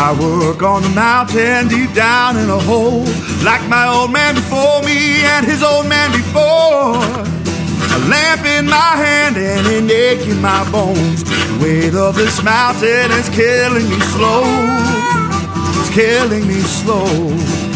I work on the mountain deep down in a hole, like my old man before me and his old man before. A lamp in my hand and an ache in my bones. The weight of this mountain is killing me slow. It's killing me slow.